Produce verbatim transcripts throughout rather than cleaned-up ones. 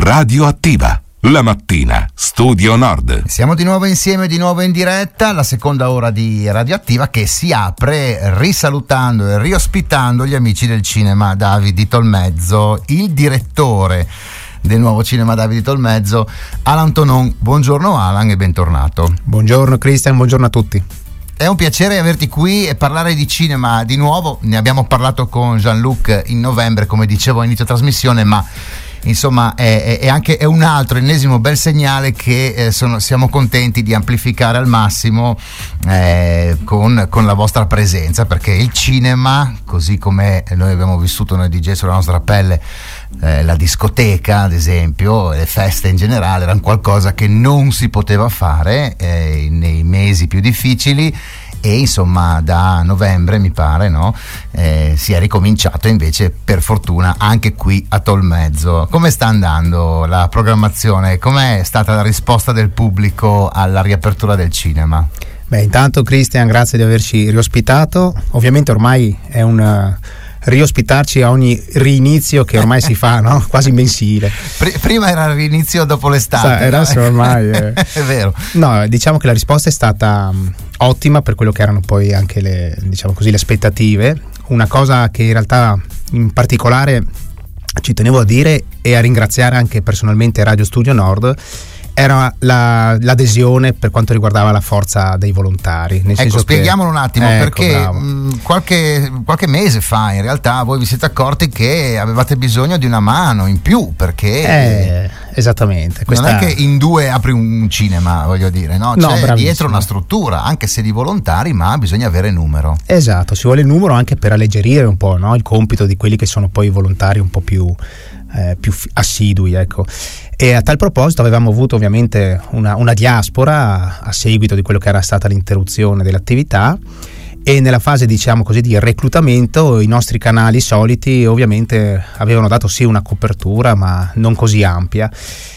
Radioattiva. La mattina, Studio Nord. Siamo di nuovo insieme, di nuovo in diretta, la seconda ora di Radioattiva che si apre risalutando e riospitando gli amici del cinema David di Tolmezzo, il direttore del nuovo cinema David di Tolmezzo, Alan Tonon. Buongiorno Alan e bentornato. Buongiorno Cristian, buongiorno a tutti. È un piacere averti qui e parlare di cinema di nuovo. Ne abbiamo parlato con Jean-Luc in novembre, come dicevo a inizio trasmissione, ma insomma è, è anche è un altro ennesimo bel segnale che eh, sono, siamo contenti di amplificare al massimo eh, con, con la vostra presenza, perché il cinema, così come noi abbiamo vissuto noi D J sulla nostra pelle, eh, la discoteca ad esempio, le feste in generale, erano qualcosa che non si poteva fare eh, nei mesi più difficili. E insomma da novembre mi pare, no? Eh, si è ricominciato invece, per fortuna, anche qui a Tolmezzo. Come sta andando la programmazione? Com'è stata la risposta del pubblico alla riapertura del cinema? Beh, intanto Cristian, grazie di averci riospitato. Ovviamente ormai è un riospitarci a ogni rinizio che ormai si fa, no? Quasi mensile. Pr- prima era il rinizio dopo l'estate. Sa, adesso no? ormai è... è vero. No, diciamo che la risposta è stata um, ottima per quello che erano poi anche le, diciamo così, le aspettative. Una cosa che in realtà in particolare ci tenevo a dire e a ringraziare anche personalmente Radio Studio Nord era la, l'adesione per quanto riguardava la forza dei volontari. Nel ecco, senso spieghiamolo che, un attimo, ecco, perché mh, qualche, qualche mese fa in realtà voi vi siete accorti che avevate bisogno di una mano in più, perché eh, esattamente. Questa... non è che in due apri un cinema, voglio dire, no? C'è no, dietro una struttura, anche se di volontari, ma bisogna avere numero. Esatto, ci vuole il numero anche per alleggerire un po', no? Il compito di quelli che sono poi i volontari un po' più, eh, più assidui, ecco. E a tal proposito avevamo avuto ovviamente una, una diaspora a seguito di quello che era stata l'interruzione dell'attività, e nella fase, diciamo così, di reclutamento i nostri canali soliti ovviamente avevano dato sì una copertura, ma non così ampia.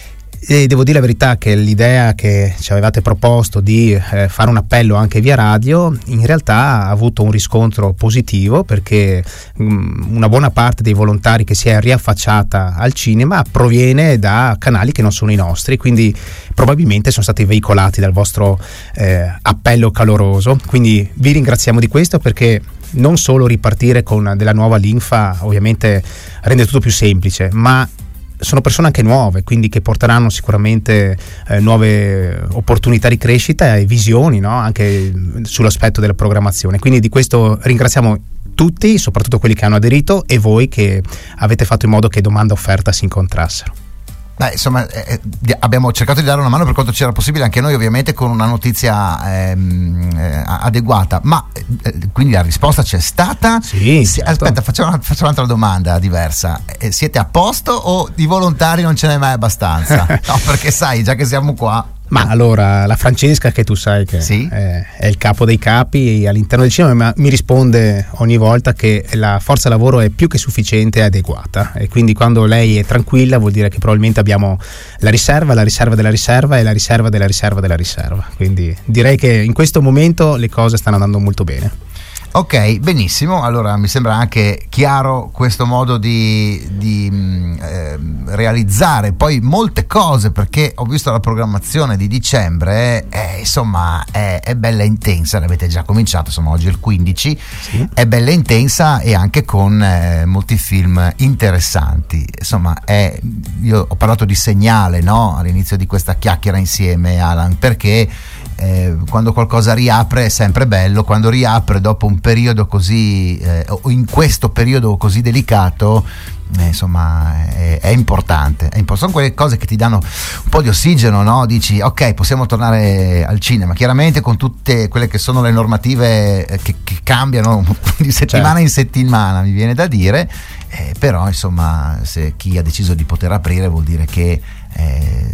E devo dire la verità che l'idea che ci avevate proposto di eh, fare un appello anche via radio in realtà ha avuto un riscontro positivo, perché mh, una buona parte dei volontari che si è riaffacciata al cinema proviene da canali che non sono i nostri, quindi probabilmente sono stati veicolati dal vostro eh, appello caloroso. Quindi vi ringraziamo di questo, perché non solo ripartire con della nuova linfa ovviamente rende tutto più semplice, ma sono persone anche nuove, quindi che porteranno sicuramente eh, nuove opportunità di crescita e visioni, no? Anche sull'aspetto della programmazione. Quindi di questo ringraziamo tutti, soprattutto quelli che hanno aderito, e voi che avete fatto in modo che domanda e offerta si incontrassero. Beh, insomma, eh, abbiamo cercato di dare una mano per quanto c'era possibile, anche noi ovviamente con una notizia ehm, eh, adeguata, ma eh, quindi la risposta c'è stata? Sì, si, certo. Aspetta, facciamo, una, facciamo un'altra domanda diversa. Eh, siete a posto o di volontari non ce n'è mai abbastanza? No, perché sai, già che siamo qua... Ma allora la Francesca, che tu sai che sì? è, è il capo dei capi all'interno del cinema, mi risponde ogni volta che la forza lavoro è più che sufficiente e adeguata, e quindi quando lei è tranquilla vuol dire che probabilmente abbiamo la riserva, la riserva della riserva e la riserva della riserva della riserva. Quindi direi che in questo momento le cose stanno andando molto bene. Ok, benissimo, allora mi sembra anche chiaro questo modo di, di eh, realizzare poi molte cose, perché ho visto la programmazione di dicembre, eh, insomma è, è bella intensa, l'avete già cominciato, insomma oggi è il quindici, sì. È bella intensa e anche con eh, molti film interessanti, insomma è, io ho parlato di segnale, no? All'inizio di questa chiacchiera insieme, Alan, perché Eh, quando qualcosa riapre è sempre bello, quando riapre dopo un periodo così eh, o in questo periodo così delicato, eh, insomma è, è importante, è importante. Sono quelle cose che ti danno un po' di ossigeno, no? Dici ok, possiamo tornare al cinema, chiaramente con tutte quelle che sono le normative che, che cambiano di settimana certo. in settimana, mi viene da dire, eh, però insomma se chi ha deciso di poter aprire vuol dire che Eh,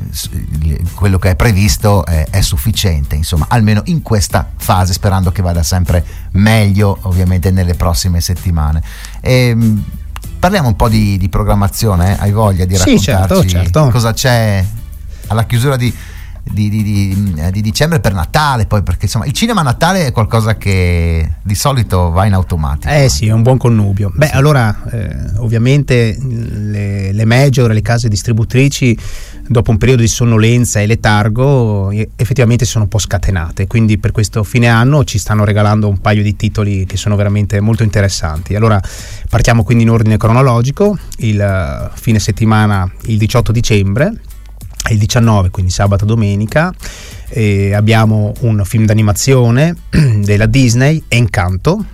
quello che è previsto è, è sufficiente, insomma, almeno in questa fase, sperando che vada sempre meglio ovviamente nelle prossime settimane. E, parliamo un po' di, di programmazione, eh? Hai voglia di raccontarci sì, certo, certo. cosa c'è alla chiusura di di, di, di, di dicembre per Natale, poi, perché insomma il cinema a Natale è qualcosa che di solito va in automatico. Eh sì, è un buon connubio. Beh, sì. allora eh, ovviamente le, le major, le case distributrici, dopo un periodo di sonnolenza e letargo, effettivamente sono un po' scatenate, quindi per questo fine anno ci stanno regalando un paio di titoli che sono veramente molto interessanti. Allora partiamo quindi in ordine cronologico. Il uh, fine settimana, il diciotto dicembre, il diciannove, quindi sabato domenica, eh, abbiamo un film d'animazione della Disney, Encanto.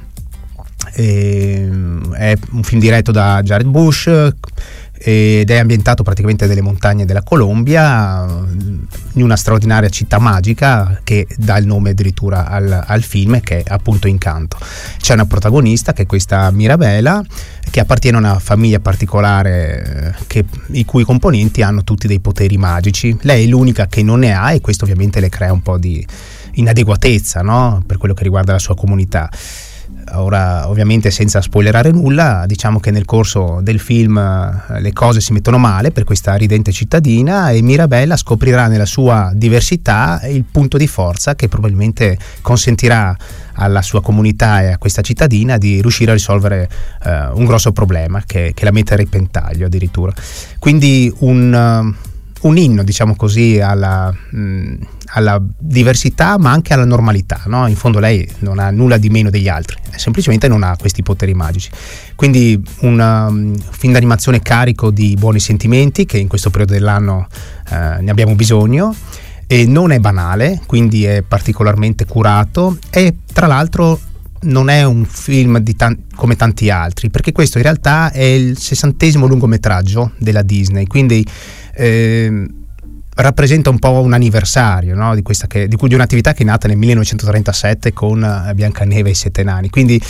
Eh, è un film diretto da Jared Bush ed è ambientato praticamente nelle montagne della Colombia, in una straordinaria città magica che dà il nome addirittura al, al film, che è appunto Encanto. C'è una protagonista che è questa Mirabella, che appartiene a una famiglia particolare che, i cui componenti hanno tutti dei poteri magici. Lei è l'unica che non ne ha, e questo ovviamente le crea un po' di inadeguatezza, no? Per quello che riguarda la sua comunità. Ora, ovviamente senza spoilerare nulla, diciamo che nel corso del film eh, le cose si mettono male per questa ridente cittadina, e Mirabella scoprirà nella sua diversità il punto di forza che probabilmente consentirà alla sua comunità e a questa cittadina di riuscire a risolvere eh, un grosso problema che, che la mette a repentaglio addirittura. Quindi un... Uh, un inno, diciamo così, alla, mh, alla diversità, ma anche alla normalità, no? In fondo lei non ha nulla di meno degli altri, semplicemente non ha questi poteri magici. Quindi un um, film d'animazione carico di buoni sentimenti, che in questo periodo dell'anno eh, ne abbiamo bisogno, e non è banale, quindi è particolarmente curato, e tra l'altro non è un film di tan- come tanti altri, perché questo in realtà è il sessantesimo lungometraggio della Disney, quindi eh, rappresenta un po' un anniversario, no? di, questa che, di, cui, di un'attività che è nata nel millenovecentotrentasette con Biancaneve e i Sette Nani. Quindi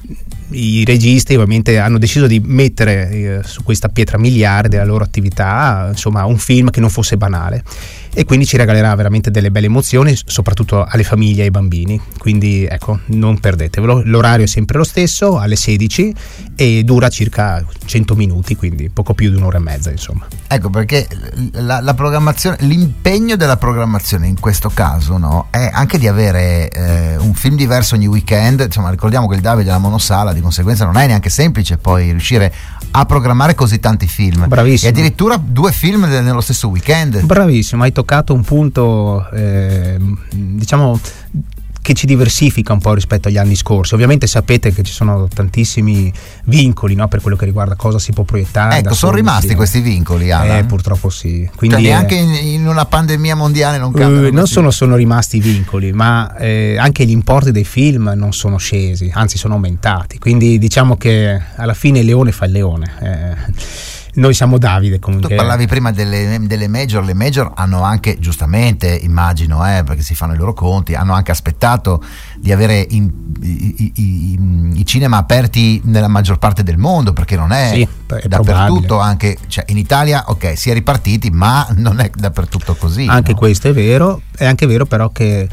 i registi ovviamente hanno deciso di mettere eh, su questa pietra miliare della loro attività, insomma, un film che non fosse banale, e quindi ci regalerà veramente delle belle emozioni, soprattutto alle famiglie e ai bambini. Quindi ecco, non perdetevelo. L'orario è sempre lo stesso, alle sedici, e dura circa cento minuti, quindi poco più di un'ora e mezza, insomma. Ecco perché la, la programmazione, l'impegno della programmazione in questo caso, no, è anche di avere eh, un film diverso ogni weekend. Insomma, ricordiamo che il Davide è la monosala, di conseguenza non è neanche semplice poi riuscire a programmare così tanti film. Bravissimo. E addirittura due film nello stesso weekend. Bravissimo, hai toccato un punto eh, diciamo che ci diversifica un po' rispetto agli anni scorsi. Ovviamente sapete che ci sono tantissimi vincoli, no, per quello che riguarda cosa si può proiettare. Ecco, sono rimasti sì. questi vincoli, Alan? Eh, purtroppo sì. Quindi cioè, neanche in, in una pandemia mondiale non cambiano. Uh, non sono, sono rimasti i vincoli, ma eh, anche gli importi dei film non sono scesi, anzi sono aumentati. Quindi diciamo che alla fine il leone fa il leone. Eh. Noi siamo Davide comunque. Tu parlavi prima delle, delle major. Le major hanno anche, giustamente immagino, eh, perché si fanno i loro conti, hanno anche aspettato di avere in, i, i, i, i cinema aperti nella maggior parte del mondo, perché non è, sì, è dappertutto, anche cioè in Italia ok, si è ripartiti, ma non è dappertutto così. Anche no? Questo è vero. È anche vero però che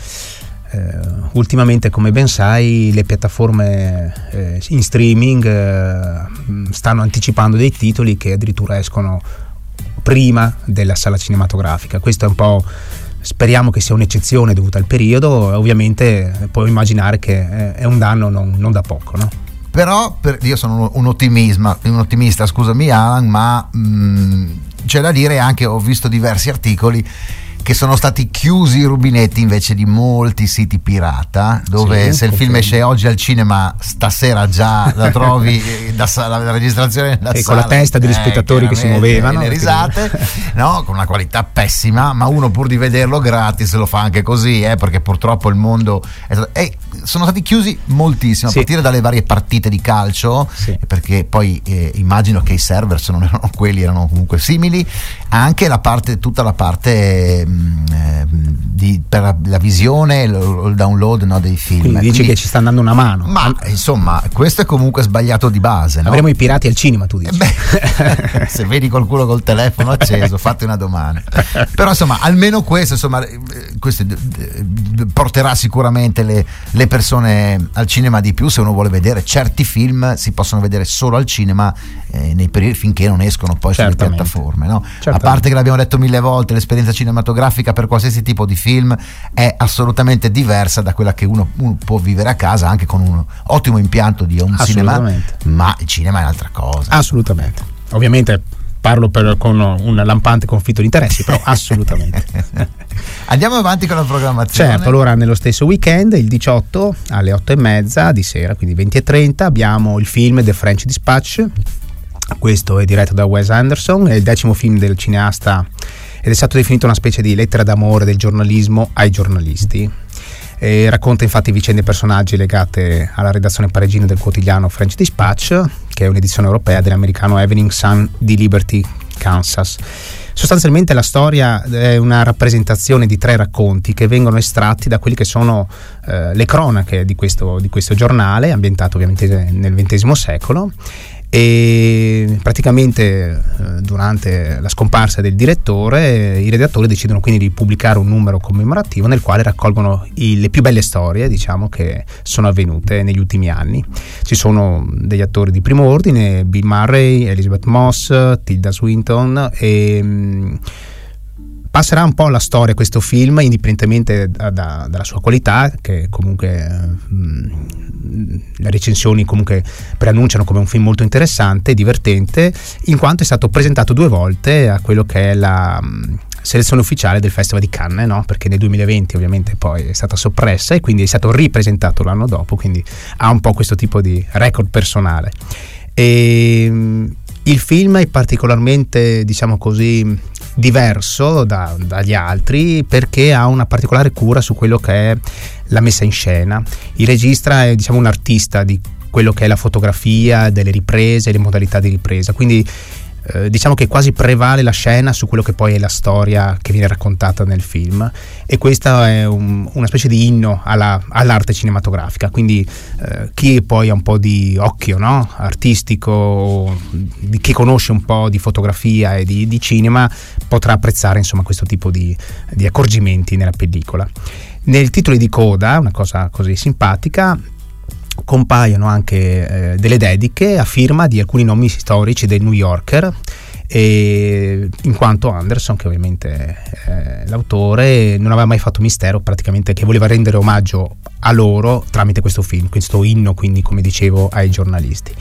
Uh, ultimamente, come ben sai, le piattaforme eh, in streaming eh, stanno anticipando dei titoli che addirittura escono prima della sala cinematografica. Questo è un po', speriamo che sia un'eccezione dovuta al periodo. Ovviamente puoi immaginare che è un danno non, non da poco, no? Però per, io sono un, ottimismo, un ottimista, scusami Alan, ma mh, c'è da dire anche, ho visto diversi articoli che sono stati chiusi i rubinetti invece di molti siti pirata, dove sì, se il film esce oggi al cinema, stasera già la trovi da sala, la registrazione da e sala, con la testa degli eh, spettatori che si muovevano, le risate, no, con una qualità pessima, ma uno pur di vederlo gratis lo fa anche così, eh, perché purtroppo il mondo è stato, eh, sono stati chiusi moltissimo, sì. A partire dalle varie partite di calcio, sì. Perché poi eh, immagino che i server se non erano quelli, erano comunque simili, anche la parte, tutta la parte di, per la, la visione, il, il download, no, dei film. Quindi dici Quindi, che ci sta andando una mano. ma insomma, questo è comunque sbagliato di base, no? Avremo i pirati al cinema, tu dici. Eh beh, se vedi qualcuno col telefono acceso, fatti una domanda. Però insomma, almeno questo, insomma, questo porterà sicuramente le, le persone al cinema di più. Se uno vuole vedere certi film, si possono vedere solo al cinema, eh, nei periodi finché non escono poi Certamente. sulle piattaforme, no? Certamente. A parte che l'abbiamo detto mille volte, l'esperienza cinematografica per qualsiasi tipo di film è assolutamente diversa da quella che uno, uno può vivere a casa, anche con un ottimo impianto di home cinema, ma il cinema è un'altra cosa. Assolutamente. Ovviamente parlo per, con un lampante conflitto di interessi, però assolutamente. Andiamo avanti con la programmazione. Certo, allora nello stesso weekend, il diciotto alle otto e mezza di sera, quindi venti e trenta, abbiamo il film The French Dispatch. Questo è diretto da Wes Anderson, è il decimo film del cineasta ed è stato definito una specie di lettera d'amore del giornalismo ai giornalisti. E racconta infatti vicende e personaggi legate alla redazione parigina del quotidiano French Dispatch, che è un'edizione europea dell'americano Evening Sun di Liberty, Kansas. Sostanzialmente la storia è una rappresentazione di tre racconti che vengono estratti da quelli che sono eh, le cronache di questo, di questo giornale, ambientato ovviamente nel ventesimo secolo. E praticamente eh, durante la scomparsa del direttore, eh, i redattori decidono quindi di pubblicare un numero commemorativo nel quale raccolgono i, le più belle storie, diciamo, che sono avvenute negli ultimi anni. Ci sono degli attori di primo ordine: Bill Murray, Elizabeth Moss, Tilda Swinton, e mh, passerà un po' la storia questo film, indipendentemente da, da, dalla sua qualità, che comunque mh, le recensioni comunque preannunciano come un film molto interessante, divertente, in quanto è stato presentato due volte a quello che è la mh, selezione ufficiale del Festival di Cannes, no? Perché nel duemilaventi ovviamente poi è stata soppressa e quindi è stato ripresentato l'anno dopo, quindi ha un po' questo tipo di record personale. E mh, il film è particolarmente, diciamo così, diverso da, dagli altri perché ha una particolare cura su quello che è la messa in scena. Il regista è, diciamo, un artista di quello che è la fotografia, delle riprese, le modalità di ripresa, quindi eh, diciamo che quasi prevale la scena su quello che poi è la storia che viene raccontata nel film, e questa è un, una specie di inno alla, all'arte cinematografica. Quindi eh, chi poi ha un po' di occhio, no? artistico, di chi conosce un po' di fotografia e di, di cinema, potrà apprezzare, insomma, questo tipo di, di accorgimenti nella pellicola. Nel titolo di coda, una cosa così simpatica, compaiono anche eh, delle dediche a firma di alcuni nomi storici del New Yorker, e in quanto Anderson, che ovviamente è l'autore, non aveva mai fatto mistero praticamente che voleva rendere omaggio a loro tramite questo film, questo inno, quindi, come dicevo, ai giornalisti.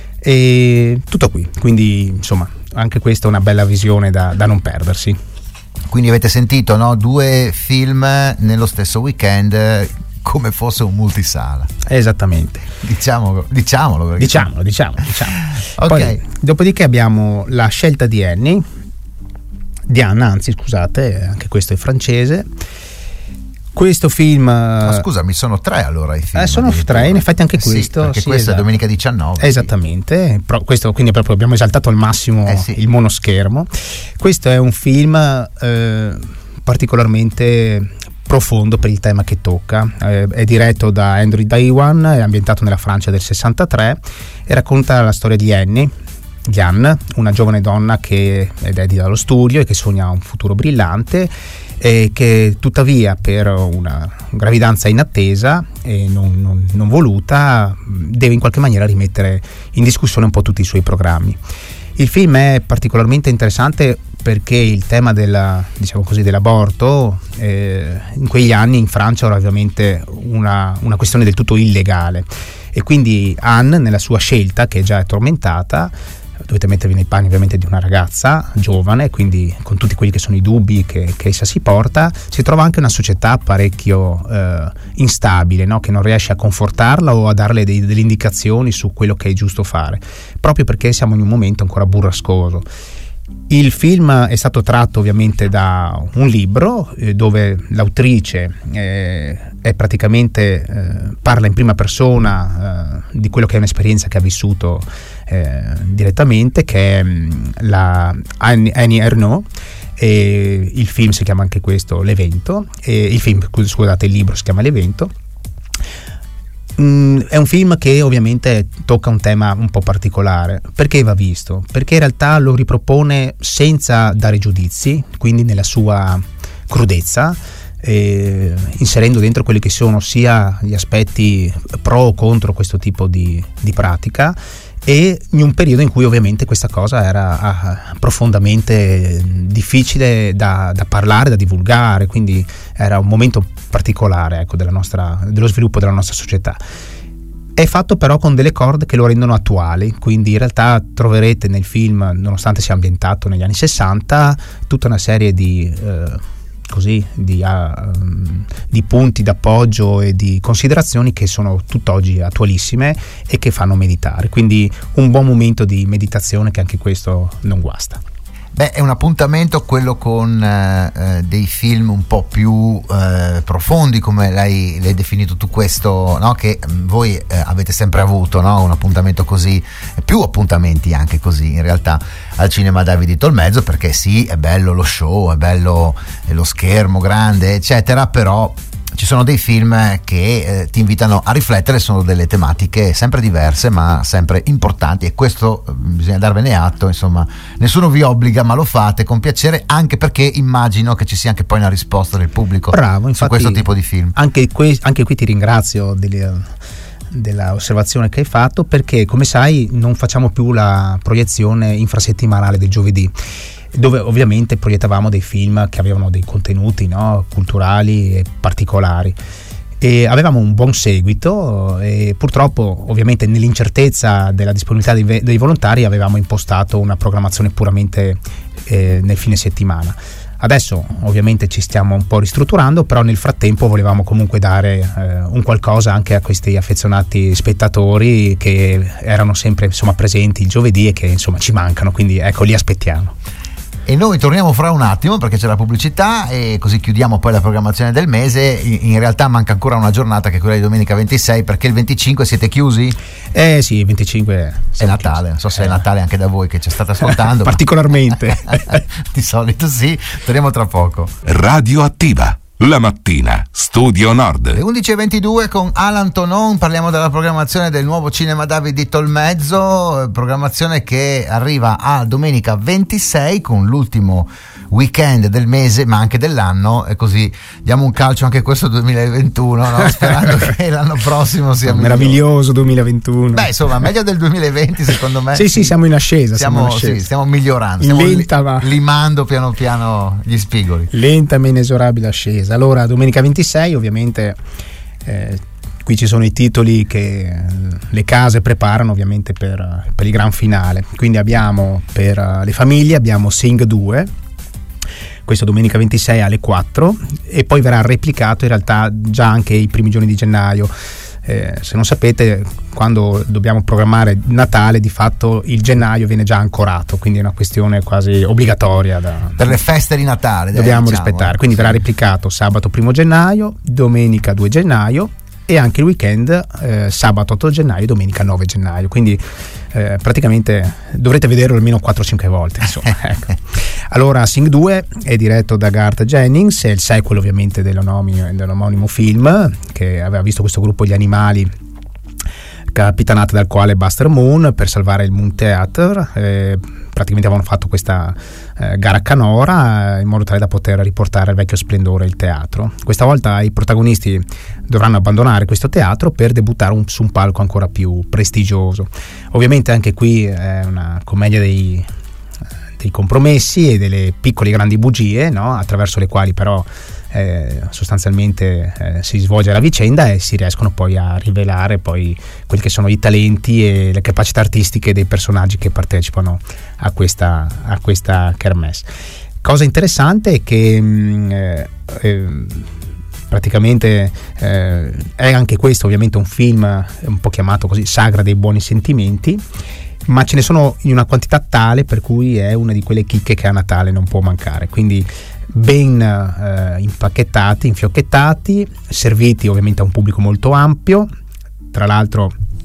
E tutto qui, quindi insomma anche questa è una bella visione da, da non perdersi. Quindi avete sentito, no? Due film nello stesso weekend, come fosse un multisala. Esattamente. Diciamo, diciamolo. Perché... Diciamolo, diciamolo, diciamo. Ok. Poi, dopodiché abbiamo La scelta di Annie, di Anna, anzi scusate, anche questo è francese. Questo film... Ma scusami, sono tre allora i film. Eh, sono tre, in effetti anche eh questo. Sì, perché sì, questo esatto. è domenica diciannove. Esattamente, sì. Pro, questo quindi proprio abbiamo esaltato al massimo eh sì. il monoschermo. Questo è un film eh, particolarmente profondo per il tema che tocca. Eh, è diretto da Andrew Daewan, è ambientato nella Francia del sessantatré e racconta la storia di Annie, Diane, una giovane donna che è dedita allo studio e che sogna un futuro brillante, e che tuttavia per una gravidanza inattesa e non, non, non voluta deve in qualche maniera rimettere in discussione un po' tutti i suoi programmi. Il film è particolarmente interessante perché il tema della, diciamo così, dell'aborto eh, in quegli anni in Francia era ovviamente una, una questione del tutto illegale, e quindi Anne, nella sua scelta, che già è tormentata, dovete mettervi nei panni ovviamente di una ragazza giovane, quindi con tutti quelli che sono i dubbi che, che essa si porta, si trova anche una società parecchio eh, instabile, no? Che non riesce a confortarla o a darle dei, delle indicazioni su quello che è giusto fare, proprio perché siamo in un momento ancora burrascoso. Il film è stato tratto ovviamente da un libro eh, dove l'autrice eh, è praticamente eh, parla in prima persona eh, di quello che è un'esperienza che ha vissuto eh, direttamente, che è mh, la Annie, Annie Ernaux, E il film si chiama anche questo L'Evento, e il film, scusate, il libro si chiama L'Evento. Mm, è un film che ovviamente tocca un tema un po' particolare. Perché va visto? Perché in realtà lo ripropone senza dare giudizi, quindi nella sua crudezza, eh, inserendo dentro quelli che sono sia gli aspetti pro o contro questo tipo di, di pratica, e in un periodo in cui ovviamente questa cosa era ah, profondamente difficile da, da parlare, da divulgare, quindi era un momento particolare, ecco, della nostra, dello sviluppo della nostra società. È fatto però con delle corde che lo rendono attuali, quindi in realtà troverete nel film, nonostante sia ambientato negli anni sessanta, tutta una serie di eh, così di, uh, di punti d'appoggio e di considerazioni che sono tutt'oggi attualissime e che fanno meditare, quindi un buon momento di meditazione che anche questo non guasta. Beh, è un appuntamento quello con eh, dei film un po' più eh, profondi, come l'hai, l'hai definito tu questo, no? Che voi eh, avete sempre avuto, no? Un appuntamento così, più appuntamenti anche così in realtà al Cinema David di Tolmezzo, perché sì, è bello lo show, è bello lo schermo grande eccetera, però ci sono dei film che eh, ti invitano a riflettere, sono delle tematiche sempre diverse ma sempre importanti, e questo eh, bisogna darvene atto, insomma nessuno vi obbliga ma lo fate con piacere, anche perché immagino che ci sia anche poi una risposta del pubblico. Bravo, infatti, su questo tipo di film. Anche, que- anche qui ti ringrazio delle, della osservazione che hai fatto, perché come sai non facciamo più la proiezione infrasettimanale del giovedì, dove ovviamente proiettavamo dei film che avevano dei contenuti, no, culturali e particolari, e avevamo un buon seguito, e purtroppo ovviamente nell'incertezza della disponibilità dei, dei volontari avevamo impostato una programmazione puramente eh, nel fine settimana. Adesso ovviamente ci stiamo un po' ristrutturando, però nel frattempo volevamo comunque dare eh, un qualcosa anche a questi affezionati spettatori che erano sempre, insomma, presenti il giovedì e che insomma ci mancano, quindi ecco, li aspettiamo. E noi torniamo fra un attimo perché c'è la pubblicità, e così chiudiamo poi la programmazione del mese. In realtà manca ancora una giornata, che è quella di domenica ventisei, perché il venticinque siete chiusi? Eh sì, il venticinque è Natale, non so se eh. è Natale anche da voi che ci state ascoltando. Particolarmente. Di solito sì, torniamo tra poco. Radioattiva. La mattina, Studio Nord. Le undici e ventidue con Alan Tonon, parliamo della programmazione del nuovo Cinema David di Tolmezzo, programmazione che arriva a domenica ventisei con l'ultimo weekend del mese ma anche dell'anno, e così diamo un calcio anche questo duemilaventuno, no? Sperando che l'anno prossimo sia meraviglioso duemilaventuno. Beh, insomma, meglio del duemilaventi secondo me. Sì, sì, siamo in ascesa, stiamo, siamo, in ascesa. Sì, stiamo migliorando, stiamo lenta, li, ma... limando piano piano gli spigoli. Lenta ma inesorabile ascesa. Allora, domenica ventisei ovviamente eh, qui ci sono i titoli che le case preparano ovviamente per, per il gran finale. Quindi abbiamo per uh, le famiglie abbiamo Sing due, questo domenica ventisei alle quattro, e poi verrà replicato in realtà già anche i primi giorni di gennaio. Eh, se non sapete, quando dobbiamo programmare Natale di fatto il gennaio viene già ancorato, quindi è una questione quasi obbligatoria da, per le feste di Natale dobbiamo diciamo, rispettare, quindi sì. Verrà replicato sabato primo gennaio, domenica due gennaio e anche il weekend eh, sabato otto gennaio e domenica nove gennaio, quindi eh, praticamente dovrete vederlo almeno quattro cinque volte, insomma. Ecco. Allora, Sing due è diretto da Garth Jennings, è il sequel ovviamente dell'omonimo, dell'omonimo film che aveva visto questo gruppo Gli Animali, capitanata dal quale Buster Moon, per salvare il Moon Theatre, eh, praticamente avevano fatto questa eh, gara a canora eh, in modo tale da poter riportare al vecchio splendore il teatro. Questa volta i protagonisti dovranno abbandonare questo teatro per debuttare un, su un palco ancora più prestigioso. Ovviamente anche qui è una commedia dei, dei compromessi e delle piccole e grandi bugie, no? Attraverso le quali però Eh, sostanzialmente eh, si svolge la vicenda e si riescono poi a rivelare poi quelli che sono i talenti e le capacità artistiche dei personaggi che partecipano a questa, a questa kermesse. Cosa interessante è che mh, eh, eh, praticamente eh, è anche questo ovviamente un film un po' chiamato così Sagra dei buoni sentimenti, ma ce ne sono in una quantità tale per cui è una di quelle chicche che a Natale non può mancare, quindi ben eh, impacchettati, infiocchettati, serviti ovviamente a un pubblico molto ampio. Tra l'altro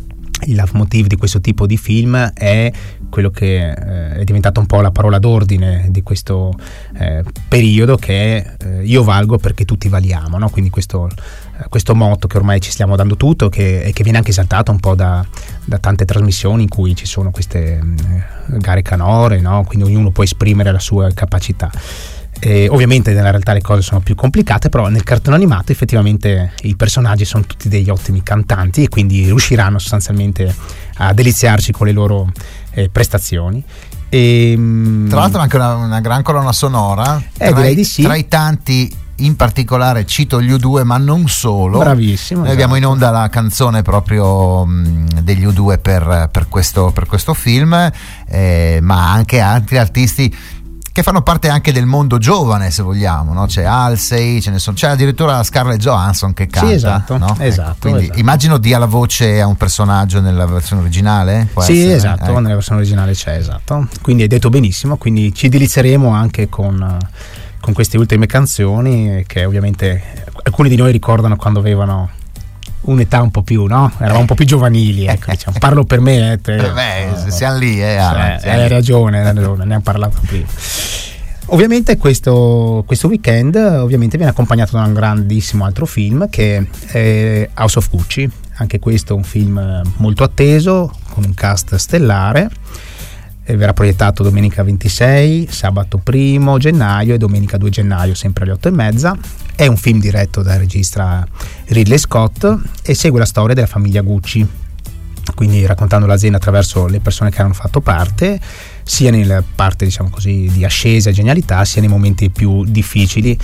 il leitmotiv di questo tipo di film è quello che eh, è diventato un po' la parola d'ordine di questo eh, periodo, che è eh, io valgo perché tutti valiamo, no? Quindi questo, eh, questo motto che ormai ci stiamo dando tutto, che, e che viene anche esaltato un po' da, da tante trasmissioni in cui ci sono queste eh, gare canore, no? Quindi ognuno può esprimere la sua capacità. E ovviamente nella realtà le cose sono più complicate, però nel cartone animato effettivamente i personaggi sono tutti degli ottimi cantanti e quindi riusciranno sostanzialmente a deliziarci con le loro eh, prestazioni. E, tra l'altro anche una, una gran colonna sonora, eh, tra, direi i, di sì. tra i tanti, in particolare cito gli U due, ma non solo. Bravissimo. Noi esatto. abbiamo in onda la canzone proprio mh, degli U due per, per, questo, per questo film, eh, ma anche altri artisti che fanno parte anche del mondo giovane, se vogliamo, no? C'è Halsey, ce ne sono, c'è addirittura Scarlett Johansson che canta. Sì, esatto, no? esatto, Ecco, quindi esatto. immagino dia la voce a un personaggio nella versione originale. Può sì, essere? esatto, eh. nella versione originale c'è, esatto. Quindi hai detto benissimo, quindi ci delizieremo anche con, con queste ultime canzoni, che ovviamente alcuni di noi ricordano quando avevano un'età un po' più, no? Eravamo un po' più giovanili, ecco, diciamo. Parlo per me, eh, te, Eh beh, no, siamo lì, eh, Alan, cioè, hai ragione, hai ragione, ne abbiamo parlato prima. Ovviamente questo, questo weekend ovviamente viene accompagnato da un grandissimo altro film, che è House of Gucci. Anche questo è un film molto atteso, con un cast stellare, e verrà proiettato domenica ventisei, sabato primo gennaio e domenica due gennaio, sempre alle otto e mezza. È un film diretto dal regista Ridley Scott e segue la storia della famiglia Gucci, quindi raccontando l'azienda attraverso le persone che hanno fatto parte, sia nella parte, diciamo così, di ascesa e genialità, sia nei momenti più difficili.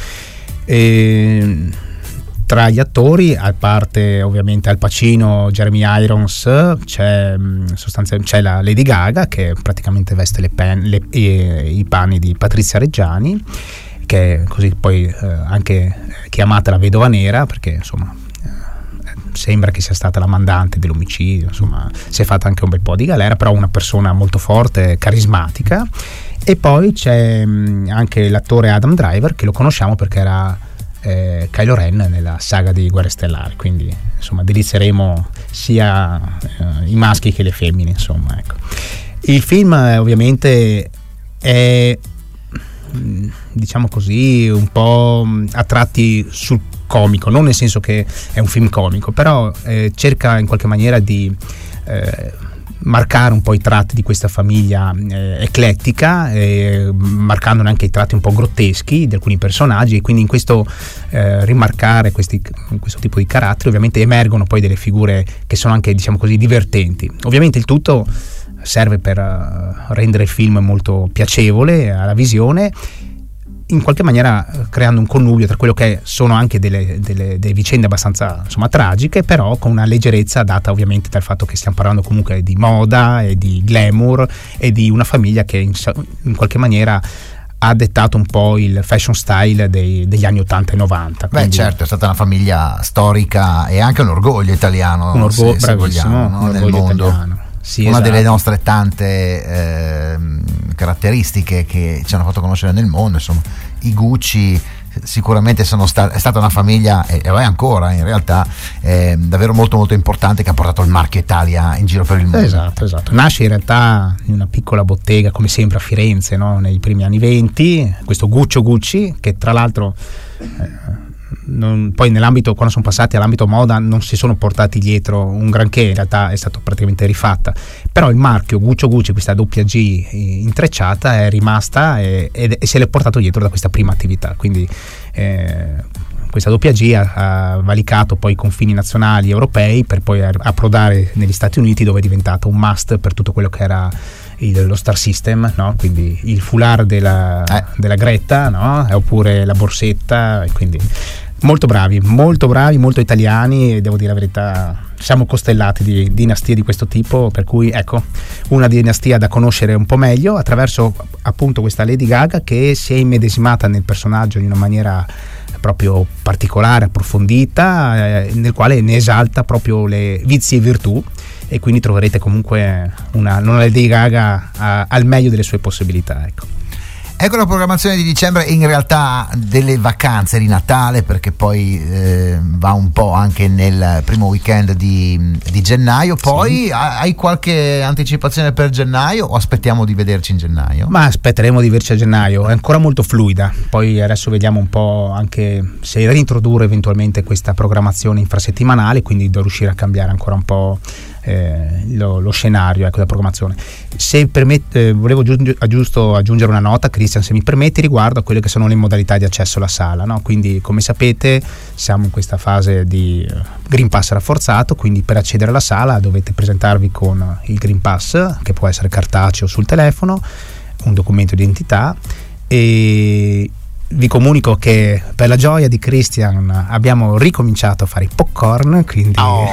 E tra gli attori, a parte ovviamente Al Pacino, Jeremy Irons, c'è, sostanzialmente, c'è la Lady Gaga, che praticamente veste le pen, le, e, i panni di Patrizia Reggiani, che è così poi eh, anche chiamata la vedova nera, perché insomma sembra che sia stata la mandante dell'omicidio, insomma si è fatta anche un bel po' di galera, però una persona molto forte, carismatica. E poi c'è mh, anche l'attore Adam Driver, che lo conosciamo perché era eh, Kylo Ren nella saga di Guerre Stellari, quindi insomma delizieremo sia eh, i maschi che le femmine, insomma, ecco. Il film eh, ovviamente è, diciamo così, un po' a tratti sul comico, non nel senso che è un film comico, però eh, cerca in qualche maniera di eh, marcare un po' i tratti di questa famiglia eh, eclettica, eh, marcandone anche i tratti un po' grotteschi di alcuni personaggi, e quindi in questo eh, rimarcare questi, questo tipo di caratteri ovviamente emergono poi delle figure che sono anche, diciamo così, divertenti. Ovviamente il tutto serve per uh, rendere il film molto piacevole alla visione, in qualche maniera creando un connubio tra quello che sono anche delle, delle, delle vicende abbastanza, insomma, tragiche, però con una leggerezza data ovviamente dal fatto che stiamo parlando comunque di moda e di glamour e di una famiglia che in, in qualche maniera ha dettato un po' il fashion style dei, degli anni ottanta e novanta. Beh, certo, è stata una famiglia storica e anche un orgoglio italiano, un orgoglio, se, se vogliamo, no? un nel orgoglio mondo. Italiano. Sì, una esatto. delle nostre tante eh, caratteristiche che ci hanno fatto conoscere nel mondo, insomma, i Gucci sicuramente sono sta- è stata una famiglia, e lo è ancora in realtà, eh, davvero molto molto importante, che ha portato il marchio Italia in giro per il mondo. Esatto, esatto. Nasce in realtà in una piccola bottega, come sempre a Firenze, no? Nei primi anni venti, questo Guccio Gucci, che tra l'altro eh, non, poi nell'ambito, quando sono passati all'ambito moda, non si sono portati dietro un granché, in realtà è stato praticamente rifatta, però il marchio Guccio Gucci, questa doppia G intrecciata, è rimasta e, e, e se l'è portato dietro da questa prima attività, quindi eh, questa doppia G ha, ha valicato poi i confini nazionali europei per poi approdare negli Stati Uniti, dove è diventato un must per tutto quello che era il, lo Star System, no? Quindi il foulard della, eh. della Greta, no? Oppure la borsetta, e quindi molto bravi, molto bravi, molto italiani, e devo dire la verità, siamo costellati di dinastie di questo tipo, per cui ecco, una dinastia da conoscere un po' meglio attraverso appunto questa Lady Gaga, che si è immedesimata nel personaggio in una maniera proprio particolare, approfondita, eh, nel quale ne esalta proprio le vizi e virtù, e quindi troverete comunque una, una Lady Gaga a, al meglio delle sue possibilità, ecco. Ecco la programmazione di dicembre, in realtà delle vacanze di Natale, perché poi eh, va un po' anche nel primo weekend di, di gennaio. Poi sì. Hai qualche anticipazione per gennaio o aspettiamo di vederci in gennaio? Ma aspetteremo di vederci a gennaio, è ancora molto fluida. Poi adesso vediamo un po' anche se reintrodurre eventualmente questa programmazione infrasettimanale, quindi devo riuscire a cambiare ancora un po' Eh, lo, lo scenario, ecco, della programmazione. Se permette, eh, volevo giu- giusto aggiungere una nota, Christian, se mi permetti, riguardo a quelle che sono le modalità di accesso alla sala, no? Quindi, come sapete, siamo in questa fase di uh, Green Pass rafforzato, quindi per accedere alla sala dovete presentarvi con il Green Pass, che può essere cartaceo sul telefono, un documento di identità, e vi comunico che per la gioia di Christian abbiamo ricominciato a fare i popcorn, quindi oh,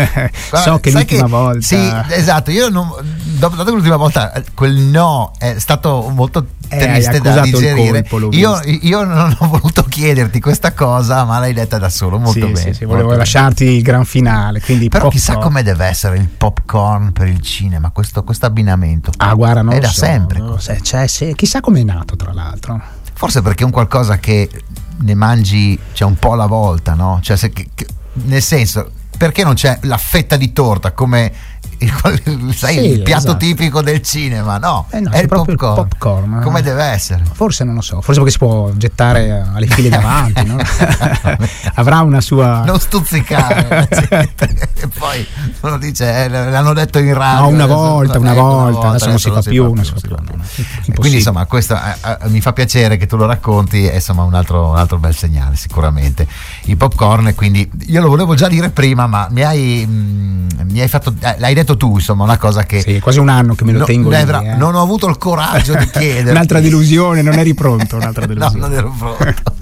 so che l'ultima che, volta sì, esatto, io non, dopo, dopo l'ultima volta quel no è stato molto triste eh, da digerire. Colpo, io, io non ho voluto chiederti questa cosa, ma l'hai detta da solo molto sì, bene. Sì, sì, volevo lasciarti bene. Il gran finale, quindi però popcorn. Chissà come deve essere il popcorn per il cinema, questo abbinamento. Ah, guarda, non è lo da so, sempre. No, cioè, sì, chissà come è nato, tra l'altro. Forse perché è un qualcosa che ne mangi, cioè, un po' alla volta, no? Cioè, se, che, che, nel senso, perché non c'è la fetta di torta come il, sai, sì, il piatto esatto. tipico del cinema? No, eh no è il popcorn. il popcorn. Come deve essere? Forse non lo so, forse perché si può gettare alle file davanti, no? Avrà una sua. Non stuzzicare. E poi uno dice, eh, l'hanno detto in radio. No, una volta, una volta, una volta, adesso non si fa più. Non si fa più. Quindi insomma, questo eh, eh, mi fa piacere che tu lo racconti, è insomma un altro, un altro bel segnale sicuramente. Il popcorn, quindi io lo volevo già dire prima, ma mi hai, mh, mi hai fatto, eh, l'hai detto tu, insomma, una cosa che sì, quasi un anno che me lo no, tengo lì, eh. Non ho avuto il coraggio di chiedere. Un'altra delusione, non eri pronto, un'altra delusione. No, non ero pronto.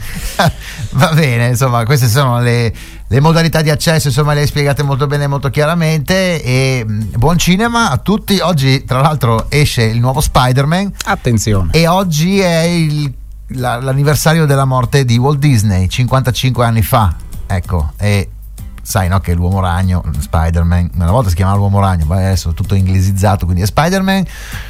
Va bene, insomma, queste sono le, le modalità di accesso, insomma, le hai spiegate molto bene, molto chiaramente, e mh, buon cinema a tutti. Oggi tra l'altro esce il nuovo Spider-Man. Attenzione. E oggi è il, la, l'anniversario della morte di Walt Disney, cinquantacinque anni fa. Ecco, e sai, no, che l'uomo ragno, Spider-Man, una volta si chiamava l'uomo ragno, ma adesso è tutto inglesizzato, quindi è Spider-Man.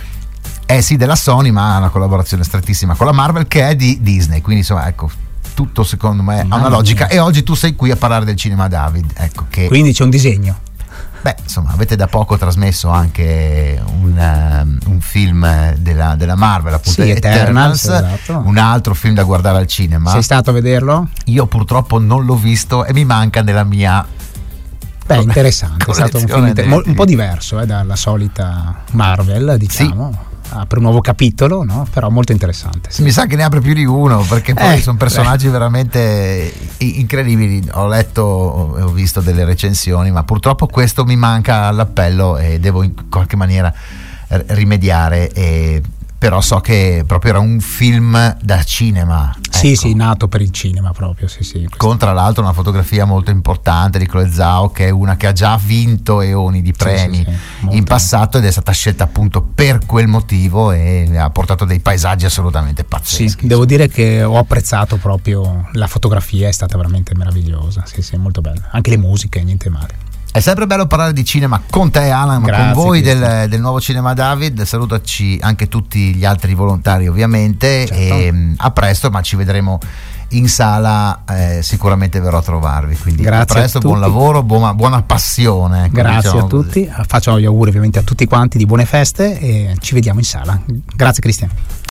È sì della Sony, ma ha una collaborazione strettissima con la Marvel, che è di Disney, quindi insomma, ecco, tutto secondo me ha una logica. E oggi tu sei qui a parlare del cinema, David, ecco, che quindi c'è un disegno. Beh, insomma, avete da poco trasmesso anche un, um, un film della, della Marvel, appunto, sì, Eternals, Eternals, esatto. Un altro film da guardare al cinema. Sei stato a vederlo? Io purtroppo non l'ho visto e mi manca nella mia. Beh, interessante, è stato un film inter- dei... un po' diverso eh, dalla solita Marvel, diciamo. Sì. Apre un nuovo capitolo, no? Però molto interessante. Sì. Mi sa che ne apre più di uno, perché poi eh, sono personaggi beh. veramente incredibili. Ho letto e ho visto delle recensioni, ma purtroppo questo mi manca all'appello e devo in qualche maniera rimediare. E però so che proprio era un film da cinema. Sì, ecco. Sì, nato per il cinema proprio, sì, sì. Con tra l'altro una fotografia molto importante di Chloe Zhao, che è una che ha già vinto eoni di premi sì, sì, sì. in passato, ed è stata scelta appunto per quel motivo e ha portato dei paesaggi assolutamente pazzeschi. Sì, devo dire che ho apprezzato proprio la fotografia, è stata veramente meravigliosa, sì, sì, molto bella. Anche le musiche, niente male. È sempre bello parlare di cinema con te, Alan, ma con voi del, del nuovo Cinema David. Salutaci anche tutti gli altri volontari, ovviamente. Certo. E a presto, ma ci vedremo in sala, eh, sicuramente verrò a trovarvi. Quindi grazie, a presto, a buon lavoro, buona, buona passione. Ecco, grazie diciamo a tutti, così. Faccio gli auguri ovviamente a tutti quanti di buone feste e ci vediamo in sala. Grazie Cristian.